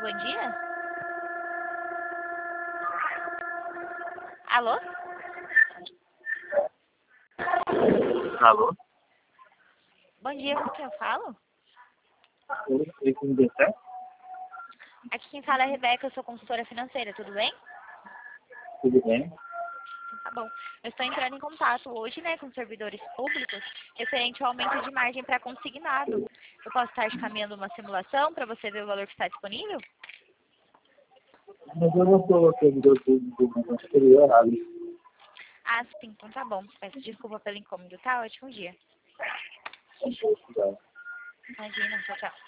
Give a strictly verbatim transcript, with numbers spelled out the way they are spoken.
bom dia. Alô? Alô? Bom dia, com quem eu falo? Oi, oi, com você? Aqui quem fala é a Rebeca, eu sou consultora financeira, tudo bem? Tudo bem? Tá bom. Eu estou entrando em contato hoje, né, com servidores públicos, referente ao aumento de margem para consignado. Eu posso estar te caminhando uma simulação para você ver o valor que está disponível? Mas eu não sou servidor público, mas acho que ele é errado. Ah, sim, então tá bom. Peço desculpa pelo incômodo, tá? Ótimo dia. Obrigado. Imagina, tchau, tchau.